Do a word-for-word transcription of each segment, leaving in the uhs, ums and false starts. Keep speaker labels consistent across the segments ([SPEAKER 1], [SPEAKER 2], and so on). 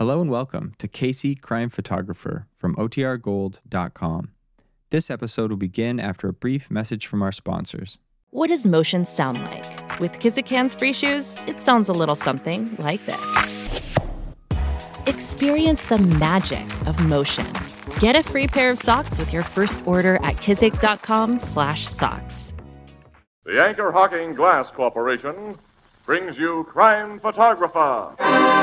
[SPEAKER 1] Hello and welcome to Casey Crime Photographer from O T R gold dot com. This episode will begin after a brief message from our sponsors.
[SPEAKER 2] What does motion sound like? With Kizikans free shoes, it sounds a little something like this. Experience the magic of motion. Get a free pair of socks with your first order at kizik.com slash socks.
[SPEAKER 3] The Anchor Hocking Glass Corporation brings you Crime Photographer.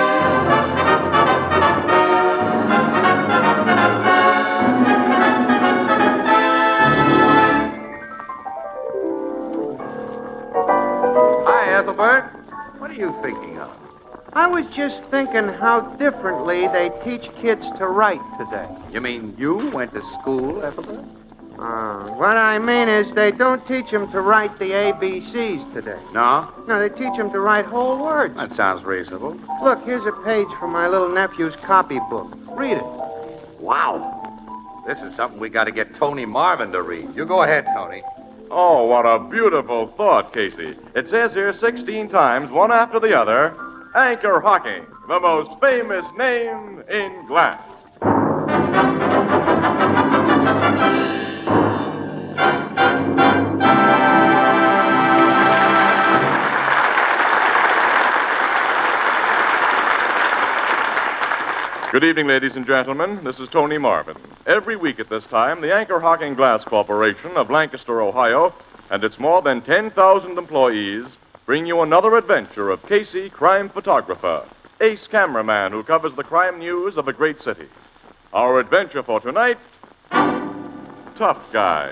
[SPEAKER 4] Hi, Ethelbert. What are you thinking of?
[SPEAKER 5] I was just thinking how differently they teach kids to write today.
[SPEAKER 4] You mean you went to school, Ethelbert?
[SPEAKER 5] Uh, what I mean is they don't teach them to write the A B Cs today.
[SPEAKER 4] No?
[SPEAKER 5] No, they teach them to write whole words.
[SPEAKER 4] That sounds reasonable.
[SPEAKER 5] Look, here's a page from my little nephew's copybook. Read it.
[SPEAKER 4] Wow. This is something we got to get Tony Marvin to read. You go ahead, Tony.
[SPEAKER 3] Oh, what a beautiful thought, Casey. It says here sixteen times, one after the other, Anchor Hocking, the most famous name in glass. Good evening, ladies and gentlemen. This is Tony Marvin. Every week at this time, the Anchor Hocking Glass Corporation of Lancaster, Ohio, and its more than ten thousand employees bring you another adventure of Casey, crime photographer, ace cameraman who covers the crime news of a great city. Our adventure for tonight, Tough Guy.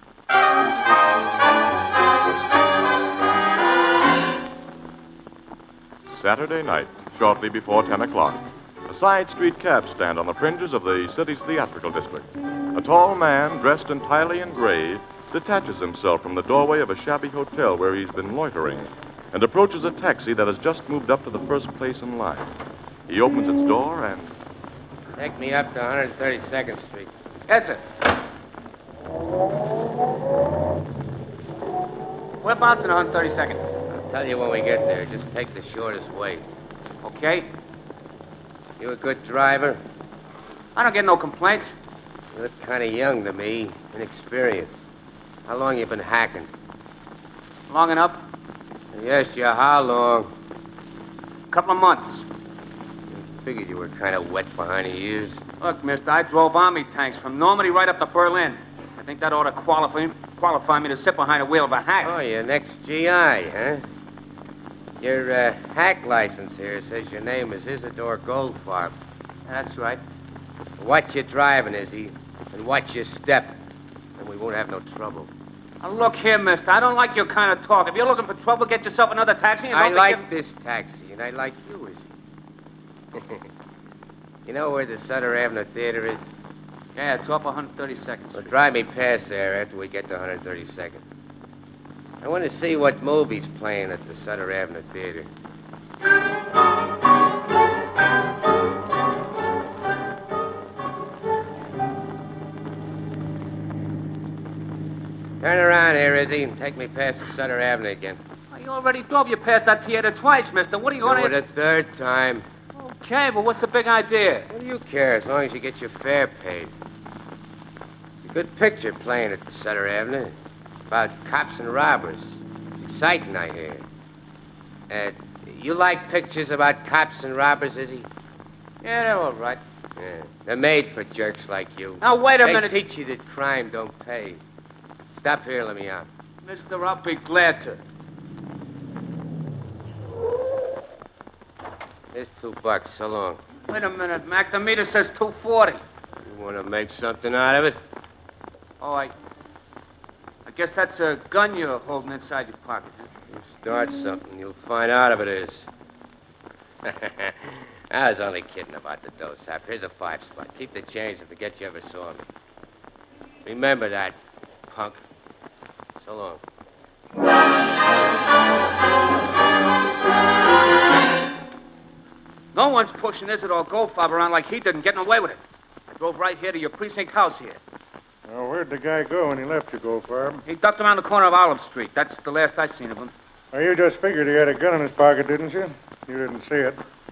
[SPEAKER 3] Saturday night, shortly before ten o'clock. A side street cab stand on the fringes of the city's theatrical district. A tall man, dressed entirely in gray, detaches himself from the doorway of a shabby hotel where he's been loitering and approaches a taxi that has just moved up to the first place in line. He opens its door and...
[SPEAKER 6] Take me up to one thirty-second Street.
[SPEAKER 7] Yes, sir. Whereabouts in one thirty-second?
[SPEAKER 6] I'll tell you when we get there. Just take the shortest way.
[SPEAKER 7] Okay.
[SPEAKER 6] You a good driver?
[SPEAKER 7] I don't get no complaints.
[SPEAKER 6] You look kind of young to me, inexperienced. How long you been hacking?
[SPEAKER 7] Long enough?
[SPEAKER 6] Yes, you how long?
[SPEAKER 7] A couple of months.
[SPEAKER 6] I figured you were kind of wet behind the ears.
[SPEAKER 7] Look, mister, I drove army tanks from Normandy right up to Berlin. I think that ought to qualify, qualify me to sit behind the wheel of a hack.
[SPEAKER 6] Oh, you're an ex-G I, huh? Your uh, hack license here says your name is Isidore Goldfarb.
[SPEAKER 7] That's right.
[SPEAKER 6] Watch your driving, Izzy, and watch your step, and we won't have no trouble.
[SPEAKER 7] Now, look here, mister, I don't like your kind of talk. If you're looking for trouble, get yourself another taxi and
[SPEAKER 6] I
[SPEAKER 7] don't
[SPEAKER 6] like
[SPEAKER 7] think
[SPEAKER 6] this taxi, and I like you, Izzy. You know where the Sutter Avenue Theater is?
[SPEAKER 7] Yeah, it's off one thirty-second
[SPEAKER 6] Well,
[SPEAKER 7] Street.
[SPEAKER 6] drive me past there after we get to one thirty-second. I want to see what movie's playing at the Sutter Avenue Theater. Turn around here, Izzy, and take me past the Sutter Avenue again.
[SPEAKER 7] Well, you already drove you past that theater twice, mister. What are you
[SPEAKER 6] Do
[SPEAKER 7] going
[SPEAKER 6] it
[SPEAKER 7] to...
[SPEAKER 6] a third time.
[SPEAKER 7] Okay, but what's the big idea?
[SPEAKER 6] What do you care as long as you get your fare paid? It's a good picture playing at the Sutter Avenue. About cops and robbers. It's exciting, I hear. Uh, you like pictures about cops and robbers, Izzy?
[SPEAKER 7] Yeah, they're all right.
[SPEAKER 6] Yeah. They're made for jerks like you.
[SPEAKER 7] Now, wait a
[SPEAKER 6] they
[SPEAKER 7] minute.
[SPEAKER 6] They teach you that crime don't pay. Stop here, let me out.
[SPEAKER 7] Mister, I'll be glad to.
[SPEAKER 6] Here's two bucks. So long.
[SPEAKER 7] Wait a minute, Mac. The meter says two forty.
[SPEAKER 6] You want to make something out of it?
[SPEAKER 7] Oh, I... I guess that's a gun you're holding inside your pocket, huh?
[SPEAKER 6] You start something, you'll find out if it is. I was only kidding about the dough, Sap. Here's a five spot. Keep the change and forget you ever saw me. Remember that, punk. So long.
[SPEAKER 7] No one's pushing Isidore Goldfarb around like he didn't, getting away with it. I drove right here to your precinct house here.
[SPEAKER 8] Well, where'd the guy go when he left you, Goldfarb?
[SPEAKER 7] He ducked around the corner of Olive Street. That's the last I seen of him.
[SPEAKER 8] Well, you just figured he had a gun in his pocket, didn't you? You didn't see it.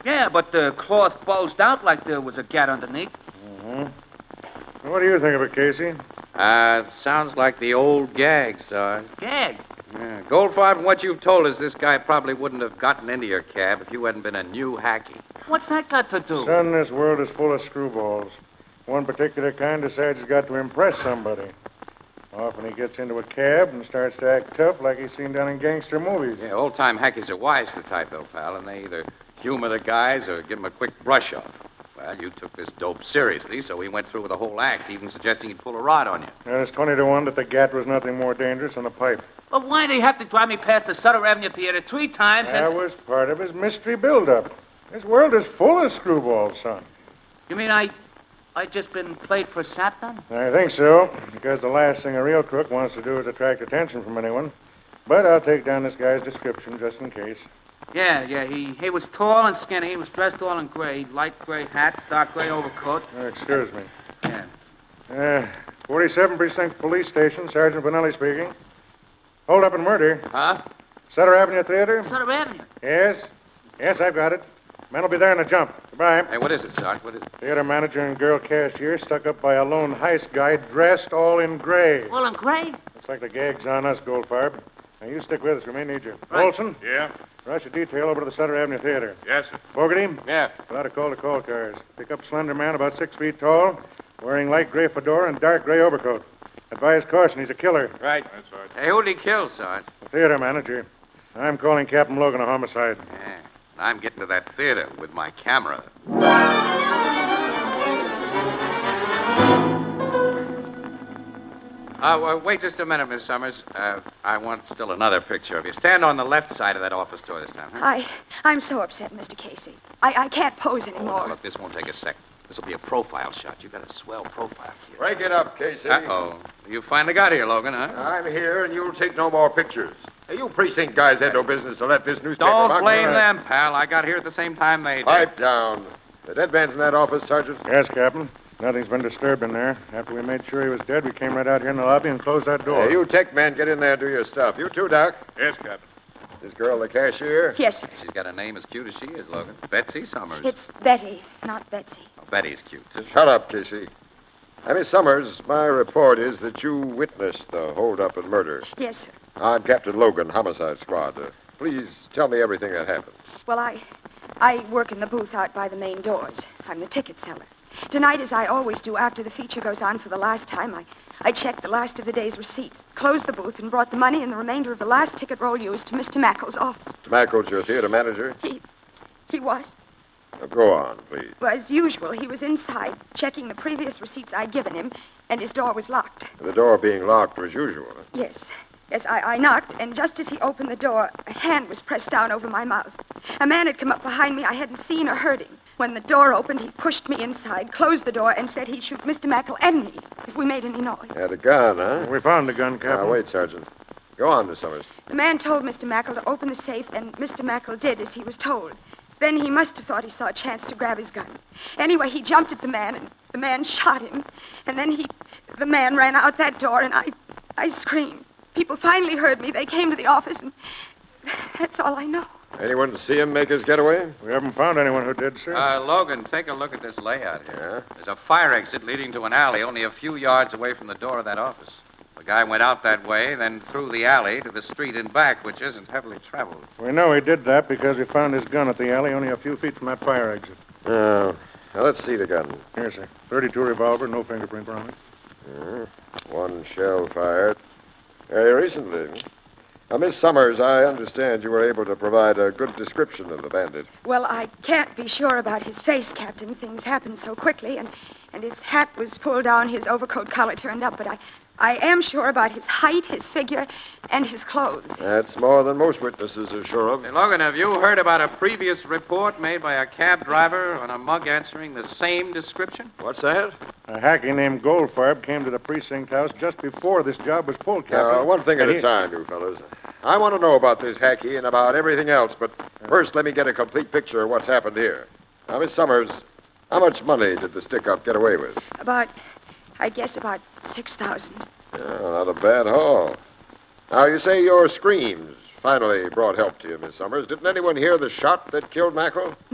[SPEAKER 7] Yeah, but the cloth bulged out like there was a gat underneath.
[SPEAKER 8] Mm-hmm. What do you think of it, Casey?
[SPEAKER 4] Uh, sounds like the old gag, Sarge.
[SPEAKER 7] Gag?
[SPEAKER 4] Yeah. Goldfarb, what you've told us, this guy probably wouldn't have gotten into your cab if you hadn't been a new hacky.
[SPEAKER 7] What's that got to do?
[SPEAKER 8] Son, this world is full of screwballs. One particular kind decides he's got to impress somebody. Often he gets into a cab and starts to act tough like he's seen down in gangster movies.
[SPEAKER 4] Yeah, old-time hackies are wise to type, though, pal, and they either humor the guys or give them a quick brush off. Well, you took this dope seriously, so he went through with the whole act, even suggesting he'd pull a rod on you.
[SPEAKER 8] Yeah, it's twenty to one that the gat was nothing more dangerous than a pipe.
[SPEAKER 7] But why'd he have to drive me past the Sutter Avenue Theater three times and...
[SPEAKER 8] That was part of his mystery buildup. This world is full of screwballs, son.
[SPEAKER 7] You mean I... I just been played for a sap, then?
[SPEAKER 8] I think so, because the last thing a real crook wants to do is attract attention from anyone. But I'll take down this guy's description just in case.
[SPEAKER 7] Yeah, yeah, he, he was tall and skinny. He was dressed all in gray. Light gray hat, dark gray overcoat.
[SPEAKER 8] Uh, excuse me.
[SPEAKER 7] Yeah.
[SPEAKER 8] Uh, forty-seven Precinct Police Station, Sergeant Bonelli speaking. Hold up and murder.
[SPEAKER 4] Huh?
[SPEAKER 8] Sutter Avenue Theater?
[SPEAKER 7] Sutter Avenue?
[SPEAKER 8] Yes. Yes, I've got it. Men will be there in a jump. Goodbye.
[SPEAKER 4] Hey, what is it, Sarge? What is it?
[SPEAKER 8] Theater manager and girl cashier stuck up by a lone heist guy dressed all in gray.
[SPEAKER 7] All in gray?
[SPEAKER 8] Looks like the gag's on us, Goldfarb. Now, you stick with us. We may need you.
[SPEAKER 7] Right.
[SPEAKER 8] Olson?
[SPEAKER 3] Yeah?
[SPEAKER 8] Rush a detail over to the Sutter Avenue Theater.
[SPEAKER 3] Yes, sir.
[SPEAKER 8] Fogarty?
[SPEAKER 4] Yeah.
[SPEAKER 8] Fill out a call to call cars. Pick up slender man about six feet tall, wearing light gray fedora and dark gray overcoat. Advise caution, he's a killer.
[SPEAKER 4] Right.
[SPEAKER 3] That's right.
[SPEAKER 4] Hey, who'd he kill, Sarge?
[SPEAKER 8] The theater manager. I'm calling Captain Logan a homicide.
[SPEAKER 4] Yeah. I'm getting to that theater with my camera. Uh, well, wait just a minute, Miss Summers. Uh, I want still another picture of you. Stand on the left side of that office door this time, huh?
[SPEAKER 9] I, I'm so upset, Mister Casey. I, I can't pose
[SPEAKER 4] Oh, now,
[SPEAKER 9] anymore.
[SPEAKER 4] look, this won't take a sec. This will be a profile shot. You've got a swell profile, kid.
[SPEAKER 10] Break it up, Casey.
[SPEAKER 4] Uh-oh. You finally got here, Logan, huh?
[SPEAKER 10] I'm here, and you'll take no more pictures. Hey, you precinct guys had no business to let this newspaper...
[SPEAKER 4] Don't
[SPEAKER 10] about-
[SPEAKER 4] blame
[SPEAKER 10] Uh,
[SPEAKER 4] them, pal. I got here at the same time they did.
[SPEAKER 10] Pipe down. The dead man's in that office, Sergeant?
[SPEAKER 8] Yes, Captain. Nothing's been disturbed in there. After we made sure he was dead, we came right out here in the lobby and closed that door.
[SPEAKER 10] Hey, you tech men, get in there and do your stuff. You too, Doc.
[SPEAKER 3] Yes, Captain.
[SPEAKER 10] This girl, the cashier?
[SPEAKER 9] Yes, sir.
[SPEAKER 4] She's got a name as cute as she is, Logan. Betsy Summers.
[SPEAKER 9] It's Betty, not Betsy.
[SPEAKER 4] Oh, Betty's cute, too.
[SPEAKER 10] Shut up, Casey. Now, Miss Summers, my report is that you witnessed the hold-up and murder.
[SPEAKER 9] Yes, sir.
[SPEAKER 10] I'm Captain Logan, Homicide Squad. Uh, please tell me everything that happened.
[SPEAKER 9] Well, I, I work in the booth out by the main doors. I'm the ticket seller. Tonight, as I always do after the feature goes on for the last time, I, I checked the last of the day's receipts, closed the booth, and brought the money and the remainder of the last ticket roll used to Mister Mackle's office.
[SPEAKER 10] Mackle's your theater manager?
[SPEAKER 9] He, he was.
[SPEAKER 10] Now, go on, please.
[SPEAKER 9] Well, as usual, he was inside, checking the previous receipts I'd given him, and his door was locked.
[SPEAKER 10] The door being locked was usual.
[SPEAKER 9] Yes. Yes, I, I knocked, and just as he opened the door, a hand was pressed down over my mouth. A man had come up behind me I hadn't seen or heard him. When the door opened, he pushed me inside, closed the door, and said he'd shoot Mister Mackle and me if we made any noise.
[SPEAKER 10] Had a gun, huh?
[SPEAKER 8] We found the gun, Captain.
[SPEAKER 10] Now, wait, Sergeant. Go on, Miss Summers.
[SPEAKER 9] The man told Mister Mackle to open the safe, and Mister Mackle did as he was told. Then he must have thought he saw a chance to grab his gun. Anyway, he jumped at the man, and the man shot him. And then he, the man ran out that door, and I, I screamed. People finally heard me. They came to the office, and that's all I know.
[SPEAKER 10] Anyone see him make his getaway?
[SPEAKER 8] We haven't found anyone who did, sir.
[SPEAKER 4] Uh, Logan, take a look at this layout here. There's a fire exit leading to an alley only a few yards away from the door of that office. The guy went out that way, then through the alley to the street and back, which isn't heavily traveled.
[SPEAKER 8] We know he did that because we found his gun at the alley only a few feet from that fire exit.
[SPEAKER 10] Oh. Now, let's see the gun.
[SPEAKER 8] Here, sir. thirty-two revolver, no fingerprint on it.
[SPEAKER 10] Yeah. One shell fired. Very recently. Now, Miss Summers, I understand you were able to provide a good description of the bandit.
[SPEAKER 9] Well, I can't be sure about his face, Captain. Things happened so quickly, and, and his hat was pulled down, his overcoat collar turned up, but I, I am sure about his height, his figure, and his clothes.
[SPEAKER 10] That's more than most witnesses are sure of.
[SPEAKER 4] Hey, Logan, have you heard about a previous report made by a cab driver on a mug answering the same description?
[SPEAKER 10] What's that?
[SPEAKER 8] A hacky named Goldfarb came to the precinct house just before this job was pulled, Captain.
[SPEAKER 10] Now, one thing at
[SPEAKER 8] And
[SPEAKER 10] a
[SPEAKER 8] he-
[SPEAKER 10] time, you fellas. I want to know about this hacky and about everything else, but first let me get a complete picture of what's happened here. Now, Miss Summers, how much money did the stick-up get away with?
[SPEAKER 9] About, I guess about six thousand.
[SPEAKER 10] Yeah, not a bad haul. Now, you say your screams finally brought help to you, Miss Summers. Didn't anyone hear the shot that killed Mackle?
[SPEAKER 9] No,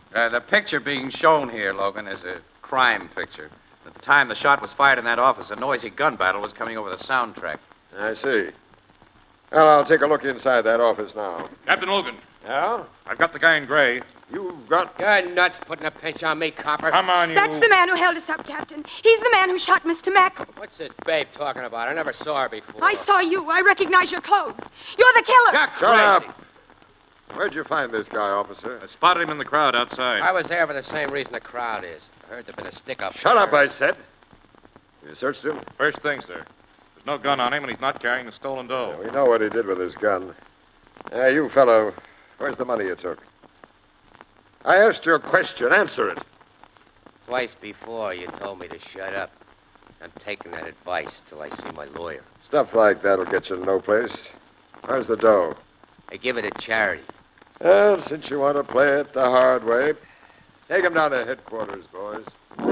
[SPEAKER 4] Uh, the picture being shown here, Logan, is a crime picture. At the time the shot was fired in that office, a noisy gun battle was coming over the soundtrack.
[SPEAKER 10] I see. Well, I'll take a look inside that office now.
[SPEAKER 11] Captain Logan.
[SPEAKER 10] Yeah?
[SPEAKER 11] I've got the guy in gray.
[SPEAKER 10] You've got...
[SPEAKER 6] You're nuts putting a pinch on me, copper.
[SPEAKER 11] Come on, you...
[SPEAKER 9] That's the man who held us up, Captain. He's the man who shot Mister Mackle.
[SPEAKER 6] What's this babe talking about? I never saw her before.
[SPEAKER 9] I saw you. I recognize your clothes. You're the killer.
[SPEAKER 6] You're
[SPEAKER 10] Shut
[SPEAKER 6] crazy.
[SPEAKER 10] up! Where'd you find this guy, officer?
[SPEAKER 11] I spotted him in the crowd outside.
[SPEAKER 6] I was there for the same reason the crowd is. I heard there'd been a stick-up.
[SPEAKER 10] Shut up, I said. You searched him?
[SPEAKER 11] First thing, sir. There's no gun on him, and he's not carrying the stolen dough.
[SPEAKER 10] Yeah, we know what he did with his gun. Uh, you fellow, where's the money you took? I asked you a question. Answer it.
[SPEAKER 6] Twice before, you told me to shut up. I'm taking that advice till I see my lawyer.
[SPEAKER 10] Stuff like that'll get you to no place. Where's the dough?
[SPEAKER 6] I give it to charity.
[SPEAKER 10] Well, since you want to play it the hard way, take him down to headquarters, boys.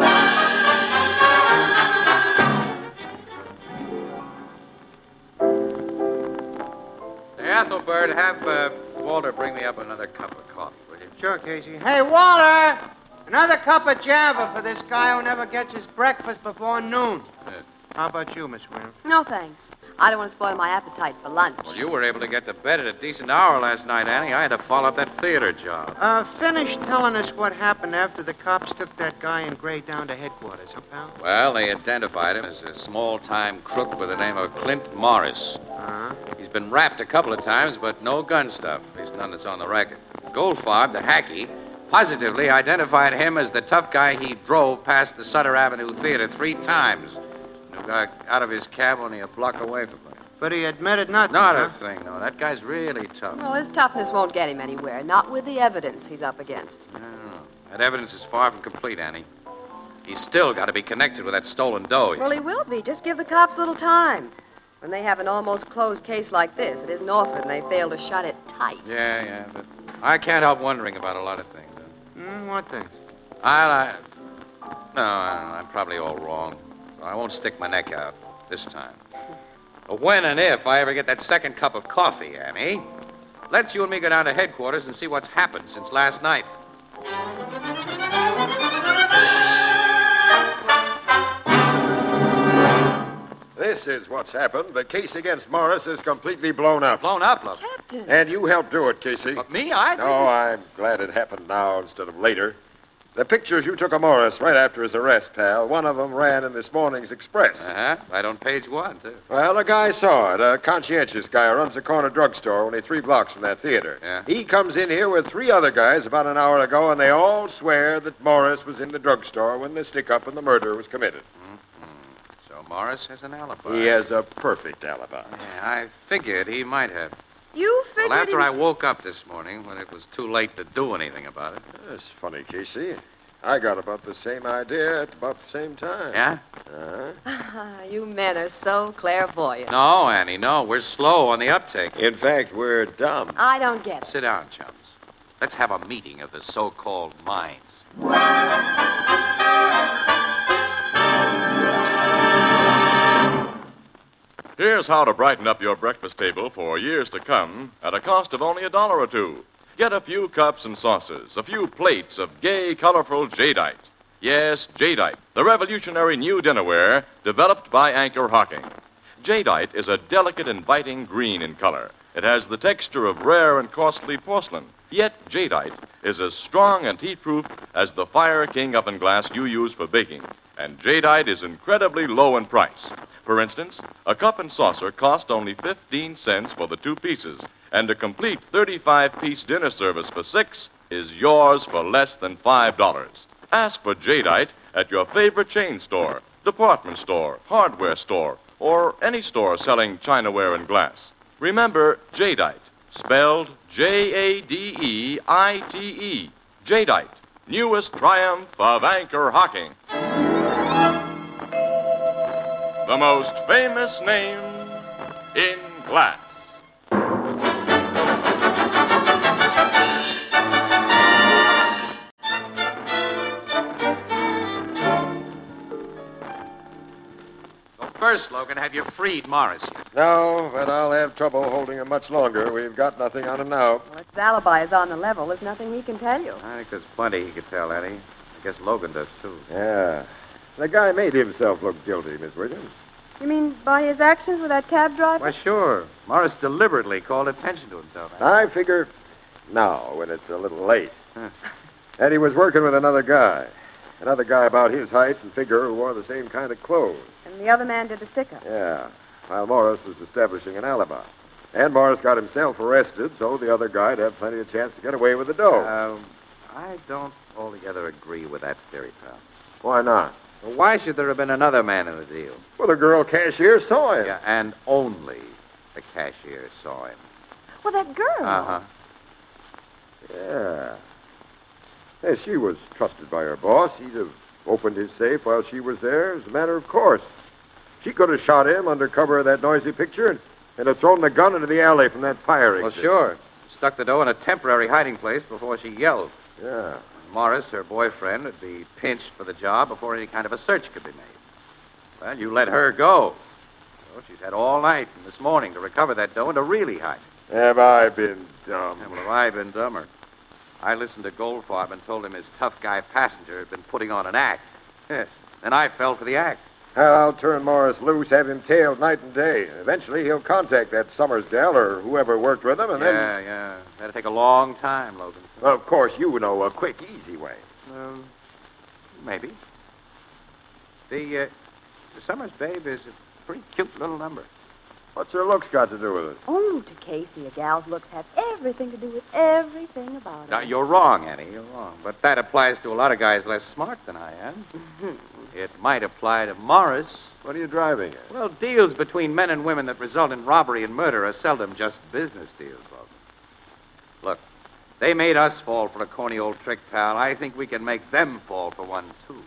[SPEAKER 4] Hey, Ethelbert, have uh, Walter bring me up another cup of coffee, will you?
[SPEAKER 5] Sure, Casey. Hey, Walter! Another cup of Java for this guy who never gets his breakfast before noon.
[SPEAKER 4] Yeah.
[SPEAKER 5] How about you, Miss Williams?
[SPEAKER 12] No, thanks. I don't want to spoil my appetite for lunch.
[SPEAKER 4] Well, you were able to get to bed at a decent hour last night, Annie. I had to follow up that theater job.
[SPEAKER 5] Uh, finish telling us what happened after the cops took that guy in gray down to headquarters, huh, pal?
[SPEAKER 4] Well, they identified him as a small-time crook by the name of Clint Morris.
[SPEAKER 5] Uh-huh.
[SPEAKER 4] He's been rapped a couple of times, but no gun stuff. There's none that's on the record. Goldfarb, the hacky, positively identified him as the tough guy he drove past the Sutter Avenue Theater three times. Who got out of his cab only a block away from him.
[SPEAKER 5] But he admitted nothing,
[SPEAKER 4] Not
[SPEAKER 5] huh?
[SPEAKER 4] a thing, no. That guy's really tough.
[SPEAKER 12] Well, his toughness won't get him anywhere, not with the evidence he's up against.
[SPEAKER 4] No, no, no. That evidence is far from complete, Annie. He's still got to be connected with that stolen dough.
[SPEAKER 12] Well, he will be. Just give the cops a little time. When they have an almost closed case like this, it isn't often they fail to shut it tight.
[SPEAKER 4] Yeah, yeah, but I can't help wondering about a lot of things. Huh?
[SPEAKER 5] Mm, what things?
[SPEAKER 4] I, I, no, I don't know. I'm probably all wrong. So I won't stick my neck out this time. But when and if I ever get that second cup of coffee, Annie, let's you and me go down to headquarters and see what's happened since last night.
[SPEAKER 10] This is what's happened. The case against Morris is completely blown up.
[SPEAKER 4] Blown up, look.
[SPEAKER 12] Captain.
[SPEAKER 10] And you helped do it, Casey.
[SPEAKER 4] But me, I didn't.
[SPEAKER 10] No, I'm glad it happened now instead of later. The pictures you took of Morris right after his arrest, pal, one of them ran in this morning's Express.
[SPEAKER 4] Uh-huh. Right on page one, too.
[SPEAKER 10] Well, the guy saw it. A conscientious guy who runs a corner drugstore only three blocks from that theater.
[SPEAKER 4] Yeah.
[SPEAKER 10] He comes in here with three other guys about an hour ago, and they all swear that Morris was in the drugstore when the stick-up and the murder was committed.
[SPEAKER 4] Mm-hmm. So Morris has an alibi.
[SPEAKER 10] He has a perfect alibi.
[SPEAKER 4] Yeah, I figured he might have.
[SPEAKER 12] You figured
[SPEAKER 4] Well, after
[SPEAKER 12] he...
[SPEAKER 4] I woke up this morning, when it was too late to do anything about it.
[SPEAKER 10] That's funny, Casey. I got about the same idea at about the same time.
[SPEAKER 4] Yeah?
[SPEAKER 10] Uh-huh.
[SPEAKER 12] You men are so clairvoyant.
[SPEAKER 4] No, Annie, no. We're slow on the uptake.
[SPEAKER 10] In fact, we're dumb.
[SPEAKER 12] I don't get it.
[SPEAKER 4] Sit down, chums. Let's have a meeting of the so-called minds.
[SPEAKER 3] Here's how to brighten up your breakfast table for years to come at a cost of only a dollar or two. Get a few cups and saucers, a few plates of gay, colorful jadeite. Yes, jadeite, the revolutionary new dinnerware developed by Anchor Hocking. Jadeite is a delicate, inviting green in color. It has the texture of rare and costly porcelain. Yet jadeite is as strong and heat-proof as the Fire King oven glass you use for baking. And jadeite is incredibly low in price. For instance, a cup and saucer cost only fifteen cents for the two pieces, and a complete thirty-five piece dinner service for six is yours for less than five dollars. Ask for jadeite at your favorite chain store, department store, hardware store, or any store selling chinaware and glass. Remember jadeite, spelled J A D E I T E. Jadeite, newest triumph of Anchor Hocking. The most famous name in glass.
[SPEAKER 4] Well, first, Logan, have you freed Morris yet?
[SPEAKER 10] No, but I'll have trouble holding him much longer. We've got nothing on him now.
[SPEAKER 12] What His alibi is on the level. There's nothing he can tell you.
[SPEAKER 4] I think there's plenty he could tell, Eddie. I guess Logan does, too.
[SPEAKER 10] Yeah. The guy made himself look guilty, Miss Williams.
[SPEAKER 12] You mean by his actions with that cab driver?
[SPEAKER 4] Why, sure. Morris deliberately called attention to himself.
[SPEAKER 10] I figure now, when it's a little late. Eddie was working with another guy. Another guy about his height and figure who wore the same kind of clothes.
[SPEAKER 12] And the other man did the stick-up.
[SPEAKER 10] Yeah, while Morris was establishing an alibi. And Morris got himself arrested, so the other guy'd have plenty of chance to get away with the dough.
[SPEAKER 4] Um, I don't altogether agree with that theory, pal.
[SPEAKER 10] Why not?
[SPEAKER 4] Well, why should there have been another man in the deal?
[SPEAKER 10] Well, the girl cashier saw him.
[SPEAKER 4] Yeah, and only the cashier saw him.
[SPEAKER 12] Well, that girl.
[SPEAKER 4] Uh-huh.
[SPEAKER 10] Yeah. Hey, she was trusted by her boss. He'd have opened his safe while she was there as a matter of course. She could have shot him under cover of that noisy picture and, and have thrown the gun into the alley from that fire exit.
[SPEAKER 4] Well, sure. Stuck the dough in a temporary hiding place before she yelled.
[SPEAKER 10] Yeah.
[SPEAKER 4] Morris, her boyfriend, would be pinched for the job before any kind of a search could be made. Well, you let her go. So she's had all night and this morning to recover that dough and to really hide it.
[SPEAKER 10] Have I been dumb?
[SPEAKER 4] Yeah, well, have I been dumber? I listened to Goldfarb and told him his tough guy passenger had been putting on an act. And I fell for the act.
[SPEAKER 10] I'll turn Morris loose, have him tailed night and day. Eventually, he'll contact that Summers gal or whoever worked with him, and
[SPEAKER 4] yeah,
[SPEAKER 10] then...
[SPEAKER 4] Yeah, yeah. That'll take a long time, Logan.
[SPEAKER 10] Well, of course, you know a quick, easy way.
[SPEAKER 4] Um, maybe. The, uh, the Summers babe is a pretty cute little number.
[SPEAKER 10] What's her looks got to do with it?
[SPEAKER 12] Oh, to Casey, a gal's looks have everything to do with everything about it.
[SPEAKER 4] Now, you're wrong, Annie. You're wrong. But that applies to a lot of guys less smart than I am. It might apply to Morris.
[SPEAKER 10] What are you driving at?
[SPEAKER 4] Well, deals between men and women that result in robbery and murder are seldom just business deals, Logan. Look, they made us fall for a corny old trick, pal. I think we can make them fall for one, too.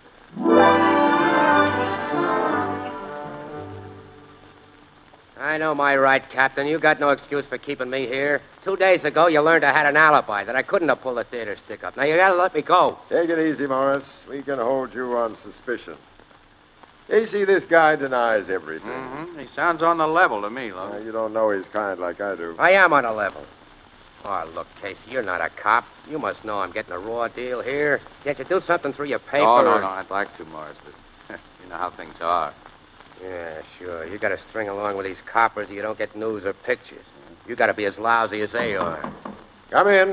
[SPEAKER 6] I know my right, Captain. You got no excuse for keeping me here. Two days ago, you learned I had an alibi, that I couldn't have pulled the theater stick up. Now, you gotta let me go.
[SPEAKER 10] Take it easy, Morris. We can hold you on suspicion. Casey, this guy denies everything.
[SPEAKER 4] Mm-hmm. He sounds on the level to me, Logan.
[SPEAKER 10] Now, you don't know his kind like I do.
[SPEAKER 6] I am on a level. Oh, look, Casey, you're not a cop. You must know I'm getting a raw deal here. Can't you do something through your paper?
[SPEAKER 4] Oh, no,
[SPEAKER 6] or...
[SPEAKER 4] no, I'd like to, Morris, but you know how things are.
[SPEAKER 6] Yeah, sure. You gotta string along with these coppers or you don't get news or pictures. You gotta be as lousy as they are.
[SPEAKER 10] Come in.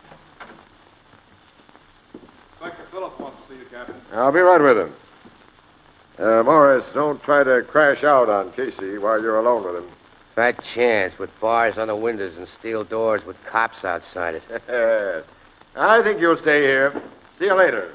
[SPEAKER 11] Inspector Phillips wants to see you, Captain.
[SPEAKER 10] I'll be right with him. Uh, Morris, don't try to crash out on Casey while you're alone with him.
[SPEAKER 6] Fat chance with bars on the windows and steel doors with cops outside it.
[SPEAKER 10] I think you'll stay here. See you later.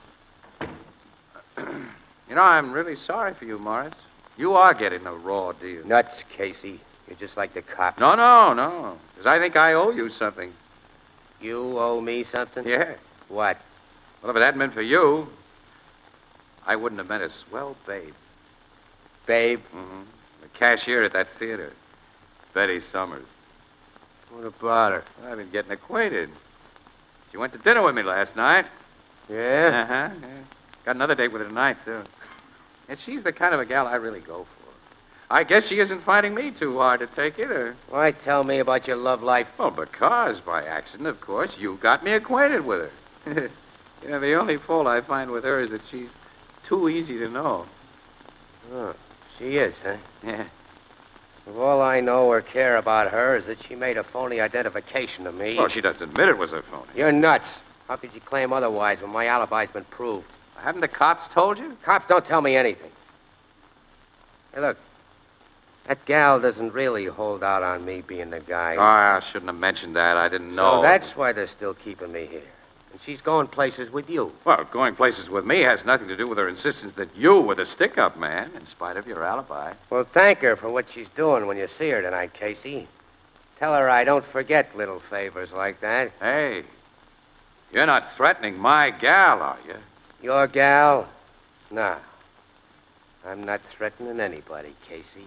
[SPEAKER 4] You know, I'm really sorry for you, Morris. You are getting a raw deal.
[SPEAKER 6] Nuts, Casey. You're just like the cops.
[SPEAKER 4] No, no, no. Because I think I owe you something.
[SPEAKER 6] You owe me something?
[SPEAKER 4] Yeah.
[SPEAKER 6] What?
[SPEAKER 4] Well, if it hadn't been for you, I wouldn't have met a swell babe.
[SPEAKER 6] Babe?
[SPEAKER 4] Mm-hmm. The cashier at that theater. Betty Summers.
[SPEAKER 6] What about her?
[SPEAKER 4] I've been getting acquainted. She went to dinner with me last night.
[SPEAKER 6] Yeah?
[SPEAKER 4] Uh-huh. Yeah. Got another date with her tonight, too. And she's the kind of a gal I really go for. I guess she isn't finding me too hard to take it, or...
[SPEAKER 6] Why tell me about your love life?
[SPEAKER 4] Well, because, by accident, of course, you got me acquainted with her. You know, the only fault I find with her is that she's too easy to know.
[SPEAKER 6] Oh, she is, huh?
[SPEAKER 4] Yeah.
[SPEAKER 6] Well, all I know or care about her is that she made a phony identification of me.
[SPEAKER 4] Well, she doesn't admit it was a phony.
[SPEAKER 6] You're nuts. How could you claim otherwise when my alibi's been proved?
[SPEAKER 4] Haven't the cops told you?
[SPEAKER 6] Cops don't tell me anything. Hey, look. That gal doesn't really hold out on me being the guy.
[SPEAKER 4] Oh, I shouldn't have mentioned that. I didn't know.
[SPEAKER 6] So that's why they're still keeping me here. And she's going places with you.
[SPEAKER 4] Well, going places with me has nothing to do with her insistence that you were the stick-up man, in spite of your alibi.
[SPEAKER 6] Well, thank her for what she's doing when you see her tonight, Casey. Tell her I don't forget little favors like that.
[SPEAKER 4] Hey, you're not threatening my gal, are you?
[SPEAKER 6] Your gal? No. I'm not threatening anybody, Casey.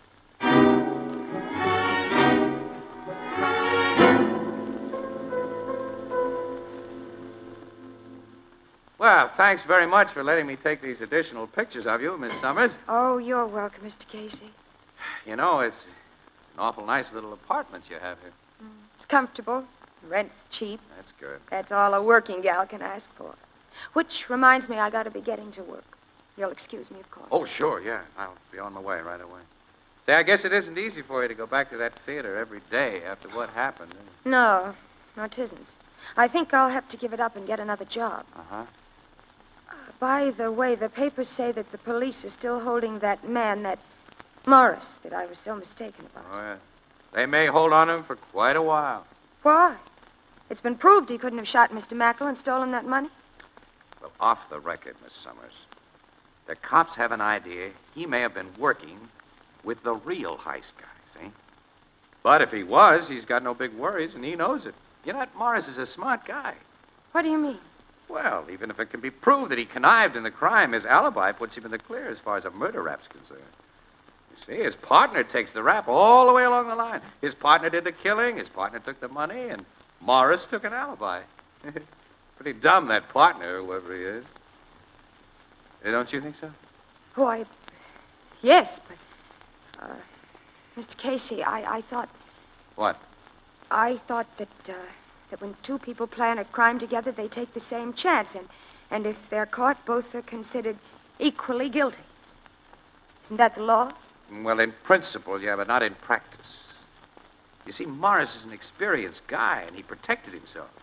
[SPEAKER 4] Well, thanks very much for letting me take these additional pictures of you, Miss Summers.
[SPEAKER 9] Oh, you're welcome, Mister Casey.
[SPEAKER 4] You know, it's an awful nice little apartment you have here.
[SPEAKER 9] It's comfortable. Rent's cheap.
[SPEAKER 4] That's good.
[SPEAKER 9] That's all a working gal can ask for. Which reminds me, I gotta be getting to work. You'll excuse me, of course.
[SPEAKER 4] Oh, sure, yeah. I'll be on my way right away. Say, I guess it isn't easy for you to go back to that theater every day after what happened.
[SPEAKER 9] No, no, it isn't. I think I'll have to give it up and get another job.
[SPEAKER 4] Uh-huh.
[SPEAKER 9] Uh, by the way, the papers say that the police are still holding that man, that Morris, that I was so mistaken about.
[SPEAKER 4] Oh, yeah. They may hold on to him for quite a while.
[SPEAKER 9] Why? It's been proved he couldn't have shot Mister Mackle and stolen that money.
[SPEAKER 4] Well, off the record, Miss Summers, the cops have an idea he may have been working with the real heist guys, eh? But if he was, he's got no big worries, and he knows it. You know, that Morris is a smart guy.
[SPEAKER 9] What do you mean?
[SPEAKER 4] Well, even if it can be proved that he connived in the crime, his alibi puts him in the clear as far as a murder rap's concerned. You see, his partner takes the rap all the way along the line. His partner did the killing, his partner took the money, and Morris took an alibi. Pretty dumb, that partner, whoever he is. Don't you think so?
[SPEAKER 9] Why, yes, but, uh, Mister Casey, I, I thought...
[SPEAKER 4] What?
[SPEAKER 9] I thought that, uh, that when two people plan a crime together, they take the same chance, and, and if they're caught, both are considered equally guilty. Isn't that the law?
[SPEAKER 4] Well, in principle, yeah, but not in practice. You see, Morris is an experienced guy, and he protected himself.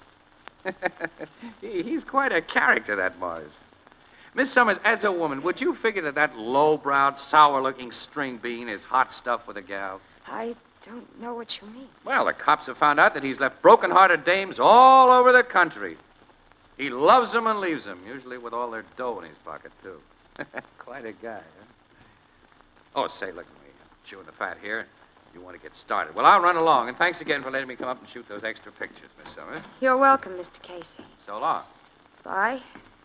[SPEAKER 4] he, he's quite a character, that Morris. Miss Summers, as a woman, would you figure that that low-browed, sour-looking string bean is hot stuff with a gal?
[SPEAKER 9] I don't know what you mean.
[SPEAKER 4] Well, the cops have found out that he's left broken-hearted dames all over the country. He loves them and leaves them, usually with all their dough in his pocket, too. Quite a guy, huh? Oh, say, look at me. I'm chewing the fat here. You want to get started. Well, I'll run along, and thanks again for letting me come up and shoot those extra pictures, Miss Summers.
[SPEAKER 9] You're welcome, Mister Casey.
[SPEAKER 4] So long.
[SPEAKER 9] Bye.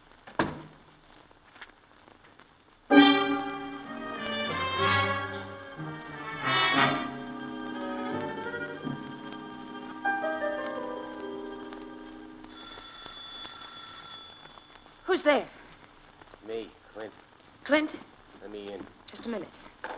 [SPEAKER 9] Who's there?
[SPEAKER 6] Me, Clint.
[SPEAKER 9] Clint?
[SPEAKER 6] Let me in.
[SPEAKER 9] Just a minute.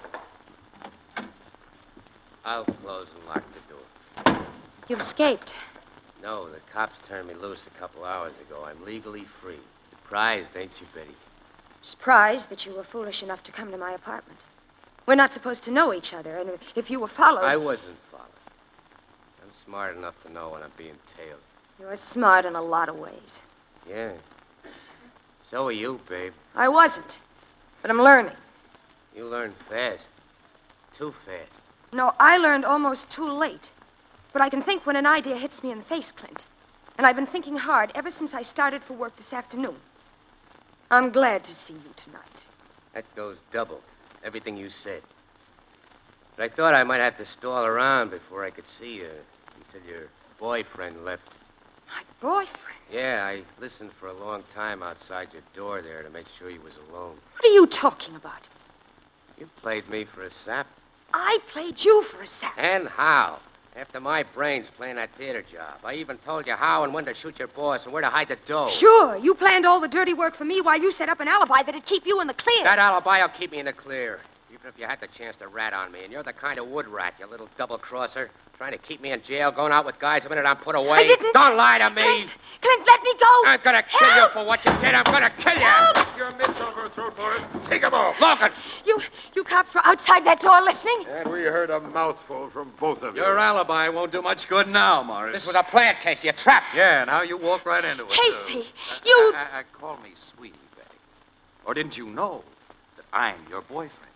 [SPEAKER 6] I'll close and lock the door.
[SPEAKER 9] You've escaped.
[SPEAKER 6] No, the cops turned me loose a couple hours ago. I'm legally free. Surprised, ain't you, Betty?
[SPEAKER 9] Surprised that you were foolish enough to come to my apartment. We're not supposed to know each other, and if you were followed...
[SPEAKER 6] I wasn't followed. I'm smart enough to know when I'm being tailed.
[SPEAKER 9] You're smart in a lot of ways.
[SPEAKER 6] Yeah. So are you, babe.
[SPEAKER 9] I wasn't, but I'm learning.
[SPEAKER 6] You learn fast. Too fast.
[SPEAKER 9] No, I learned almost too late. But I can think when an idea hits me in the face, Clint. And I've been thinking hard ever since I started for work this afternoon. I'm glad to see you tonight.
[SPEAKER 6] That goes double. Everything you said. But I thought I might have to stall around before I could see you until your boyfriend left.
[SPEAKER 9] My boyfriend?
[SPEAKER 6] Yeah, I listened for a long time outside your door there to make sure you was alone.
[SPEAKER 9] What are you talking about?
[SPEAKER 6] You played me for a sap.
[SPEAKER 9] I played you for a sap.
[SPEAKER 6] And how? After my brains playing that theater job. I even told you how and when to shoot your boss and where to hide the dough.
[SPEAKER 9] Sure, you planned all the dirty work for me while you set up an alibi that'd keep you in the clear.
[SPEAKER 6] That alibi will keep me in the clear. Even if you had the chance to rat on me. And you're the kind of wood rat, you little double-crosser. Trying to keep me in jail, going out with guys the minute I'm put away.
[SPEAKER 9] I didn't...
[SPEAKER 6] Don't lie to me!
[SPEAKER 9] Clint, Clint, let me go!
[SPEAKER 6] I'm gonna kill
[SPEAKER 9] Help!
[SPEAKER 6] you for what you did. I'm gonna kill you!
[SPEAKER 9] Help!
[SPEAKER 6] Your mitts over her throat, Morris. Take him off. Logan!
[SPEAKER 9] You, you cops were outside that door listening?
[SPEAKER 10] And we heard a mouthful from both of you.
[SPEAKER 4] Your alibi won't do much good now, Morris.
[SPEAKER 6] This was a plant, Casey, a trap.
[SPEAKER 4] Yeah, and how you walked right into it.
[SPEAKER 9] Casey,
[SPEAKER 4] too.
[SPEAKER 9] you...
[SPEAKER 4] I, I, I, call me sweetie, Betty. Or didn't you know that I'm your boyfriend?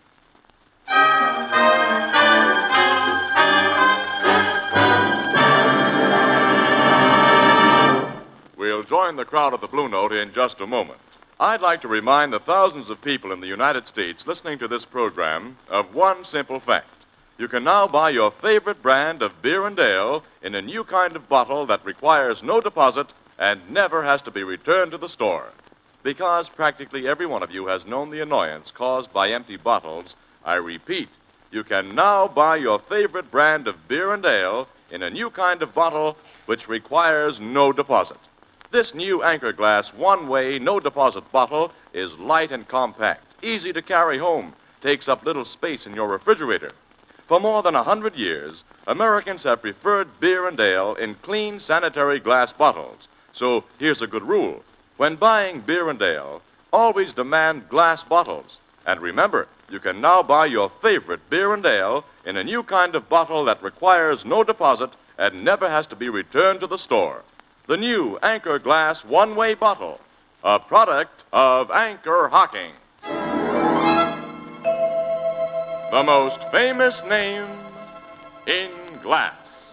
[SPEAKER 3] We'll join the crowd at the Blue Note in just a moment. I'd like to remind the thousands of people in the United States listening to this program of one simple fact. You can now buy your favorite brand of beer and ale in a new kind of bottle that requires no deposit and never has to be returned to the store. Because practically every one of you has known the annoyance caused by empty bottles, I repeat, you can now buy your favorite brand of beer and ale in a new kind of bottle which requires no deposit. This new Anchor Glass one-way, no-deposit bottle is light and compact, easy to carry home, takes up little space in your refrigerator. For more than a hundred years, Americans have preferred beer and ale in clean, sanitary glass bottles. So here's a good rule. When buying beer and ale, always demand glass bottles. And remember, you can now buy your favorite beer and ale in a new kind of bottle that requires no deposit and never has to be returned to the store. The new Anchor Glass one-way bottle, a product of Anchor Hocking. The most famous name in glass.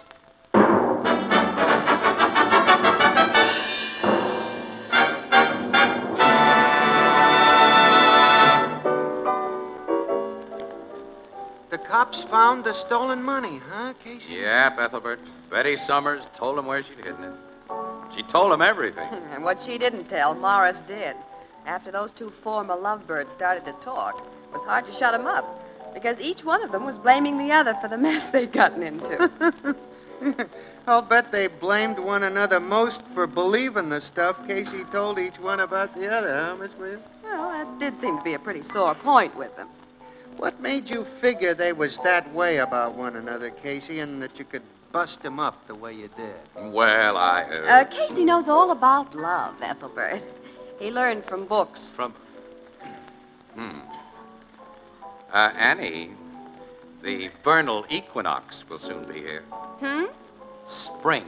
[SPEAKER 5] The cops found the stolen money, huh, Casey?
[SPEAKER 4] Yep, Ethelbert. Betty Summers told him where she'd hidden it. She told him everything.
[SPEAKER 12] And what she didn't tell, Morris did. After those two former lovebirds started to talk, it was hard to shut them up, because each one of them was blaming the other for the mess they'd gotten into.
[SPEAKER 5] I'll bet they blamed one another most for believing the stuff Casey told each one about the other, huh, Miss Williams?
[SPEAKER 12] Well, that did seem to be a pretty sore point with them.
[SPEAKER 5] What made you figure they was that way about one another, Casey, and that you could bust them up the way you did?
[SPEAKER 4] Well, I... Uh...
[SPEAKER 12] Uh, Casey knows all about love, Ethelbert. He learned from books.
[SPEAKER 4] From... Hmm. Uh, Annie, the vernal equinox will soon be here.
[SPEAKER 12] Hmm?
[SPEAKER 4] Spring.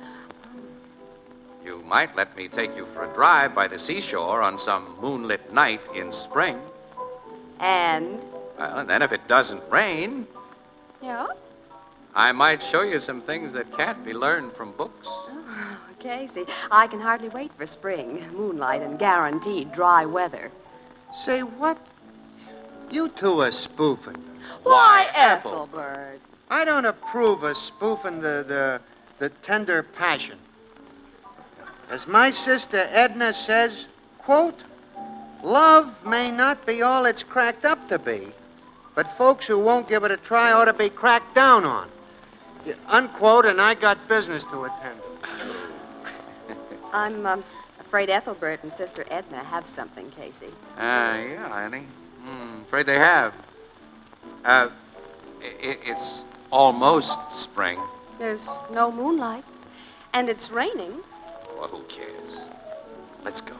[SPEAKER 4] You might let me take you for a drive by the seashore on some moonlit night in spring.
[SPEAKER 12] And?
[SPEAKER 4] Well, and then if it doesn't rain,
[SPEAKER 12] Yeah?
[SPEAKER 4] I might show you some things that can't be learned from books.
[SPEAKER 12] Oh, Casey, I can hardly wait for spring, moonlight, and guaranteed dry weather.
[SPEAKER 5] Say, what? You two are spoofing.
[SPEAKER 12] Why, Ethelbert?
[SPEAKER 5] I don't approve of spoofing the, the, the tender passion. As my sister Edna says, quote, love may not be all it's cracked up to be, but folks who won't give it a try ought to be cracked down on. Yeah, unquote, and I got business to attend to.
[SPEAKER 12] I'm um, afraid Ethelbert and Sister Edna have something, Casey.
[SPEAKER 4] Ah, uh, yeah, Annie. Hmm, afraid they have. Uh, it, it's almost spring.
[SPEAKER 12] There's no moonlight, and it's raining.
[SPEAKER 4] Well, who cares? Let's go.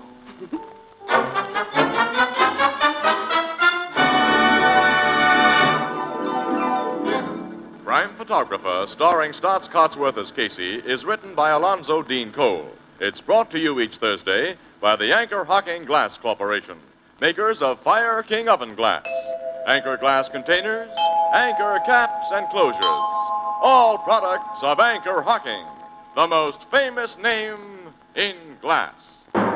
[SPEAKER 3] Crime Photographer, starring Stotts Cotsworth as Casey, is written by Alonzo Dean Cole. It's brought to you each Thursday by the Anchor Hocking Glass Corporation, makers of Fire King Oven Glass, Anchor Glass Containers, Anchor Caps and Closures, all products of Anchor Hocking, the most famous name in glass.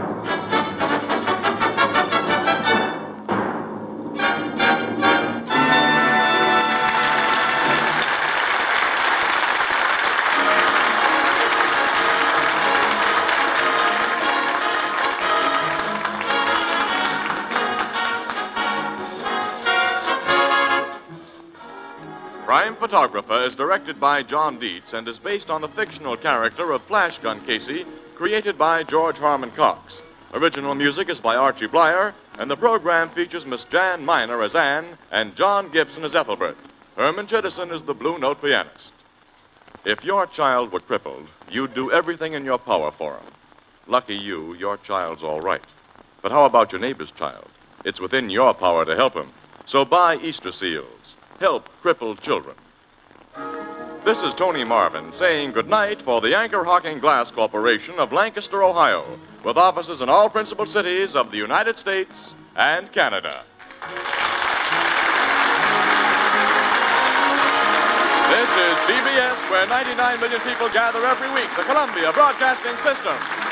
[SPEAKER 3] Crime Photographer is directed by John Dietz and is based on the fictional character of Flash Gun Casey, created by George Harmon Cox. Original music is by Archie Blyer, and the program features Miss Jan Miner as Anne and John Gibson as Ethelbert. Herman Chittison is the Blue Note pianist. If your child were crippled, you'd do everything in your power for him. Lucky you, your child's all right. But how about your neighbor's child? It's within your power to help him. So buy Easter seals. Help crippled children. This is Tony Marvin saying goodnight for the Anchor Hocking Glass Corporation of Lancaster, Ohio, with offices in all principal cities of the United States and Canada. This is C B S, where ninety-nine million people gather every week, the Columbia Broadcasting System.